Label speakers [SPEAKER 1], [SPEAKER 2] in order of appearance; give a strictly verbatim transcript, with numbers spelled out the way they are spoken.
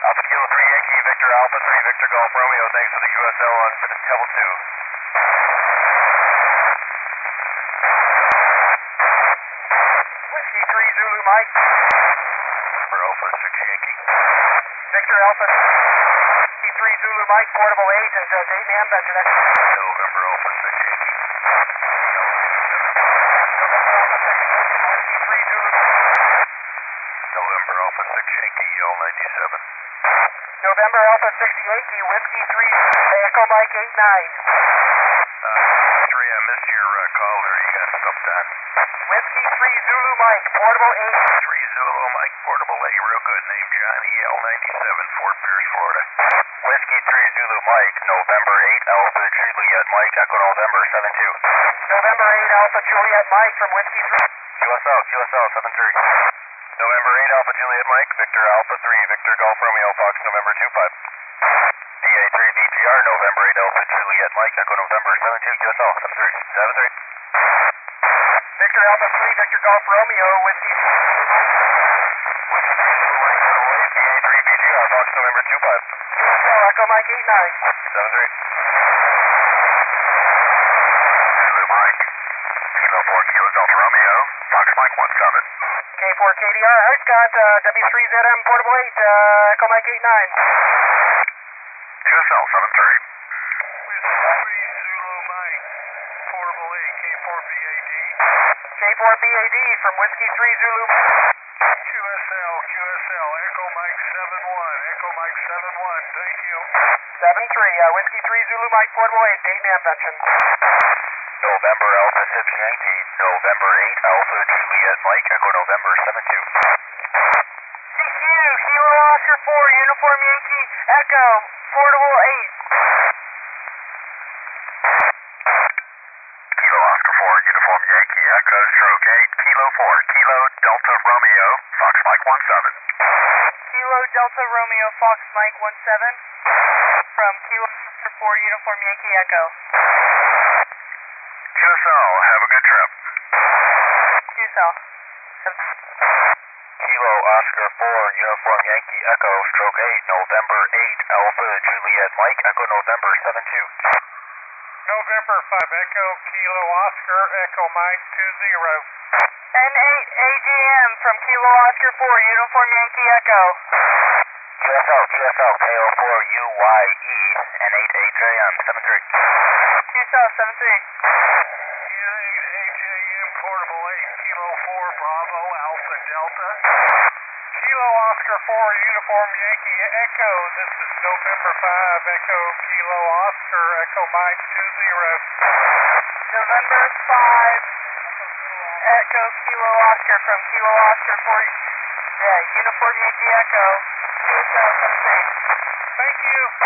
[SPEAKER 1] Alpha Kilo three Yankee, Victor Alpha three, Victor Golf Romeo, thanks for the Q S L on Level two.
[SPEAKER 2] Whiskey three Zulu Mike.
[SPEAKER 1] For Alpha six Yankee.
[SPEAKER 2] Victor Alpha Whiskey three Zulu Mike, portable eight is uh, Dayton Amvention.
[SPEAKER 1] November Alpha six Yankee.
[SPEAKER 2] November Alpha six Yankee, Whiskey three Zulu.
[SPEAKER 1] November Alpha six Yankee, L ninety-seven.
[SPEAKER 2] November Alpha six Yankee, Whiskey three, Echo Mike eight nine.
[SPEAKER 1] Uh, three, I missed your uh, call there. You got stuff done.
[SPEAKER 2] Whiskey three Zulu Mike, portable eight.
[SPEAKER 1] three Zulu Mike, portable eight, real good. Name Johnny, L ninety-seven, Fort Pierce, Florida. Whiskey three Zulu Mike, November eight, Alpha Juliet Mike, Echo November seven two.
[SPEAKER 2] November eight Alpha Juliet Mike from Whiskey three.
[SPEAKER 1] Q S L, Q S L seven three. November eight Alpha Juliet Mike, Victor Alpha three, Victor Golf Romeo Fox, November two five. D A three V G R, November eight Alpha Juliet Mike, Echo November seven two, Q S L seven three. seven three.
[SPEAKER 2] Victor Alpha three, Victor Golf Romeo, Whiskey three Zulu Mike.
[SPEAKER 1] Whiskey three Zulu Mike, portable eight, D A three V G R, Fox, November two five.
[SPEAKER 2] Q S L, Echo Mike eight nine.
[SPEAKER 1] seven three. Zulu Mike, Kilo four, Kilo Delta Romeo, Fox Mike one seven.
[SPEAKER 2] K four K D R, Hi Scott, uh, W three Z M, portable eight, uh, Echo Mike eight nine.
[SPEAKER 1] Q S L seven three.
[SPEAKER 3] Whiskey three Zulu Mike, portable eight, K four B A D.
[SPEAKER 2] K four B A D from Whiskey three Zulu.
[SPEAKER 3] Q S L, Q S L, Echo Mike seven one, Echo Mike seven one, thank you.
[SPEAKER 2] seven three, uh, Whiskey three Zulu Mike, portable eight, Dayton Amvention.
[SPEAKER 1] November Alpha six Yankee, November eight Alpha Juliet Mike, Echo November seven two.
[SPEAKER 2] C Q, Kilo Oscar four, Uniform Yankee, Echo, portable eight.
[SPEAKER 1] Kilo Oscar four, Uniform Yankee, Echo Stroke eight, Kilo four, Kilo Delta Romeo, Fox Mike one seven.
[SPEAKER 4] Kilo Delta Romeo Fox Mike one seven from Kilo Oscar four Uniform Yankee Echo.
[SPEAKER 1] Q S L, have a good trip.
[SPEAKER 4] Q S L.
[SPEAKER 1] Kilo Oscar four, Uniform Yankee Echo Stroke eight, November eight Alpha Juliet Mike, Echo November seven two.
[SPEAKER 3] November five Echo, Kilo Oscar, Echo Mike two zero.
[SPEAKER 4] N eight A J M from Kilo Oscar four Uniform Yankee Echo.
[SPEAKER 1] Q S L, Q S L, K O four U Y E, N eight A J M seven three.
[SPEAKER 4] Q S L seven three.
[SPEAKER 3] N eight A J M, portable eight, Kilo four Bravo, Alpha Delta. Kilo Oscar four, Uniform Yankee Echo, this is November five Echo, Kilo Oscar, Echo Mike two zero.
[SPEAKER 4] November five Echo Kilo Oscar from Kilo Oscar four. Yeah, Uniform Yankee Echo. Q S L seven three.
[SPEAKER 3] Thank you.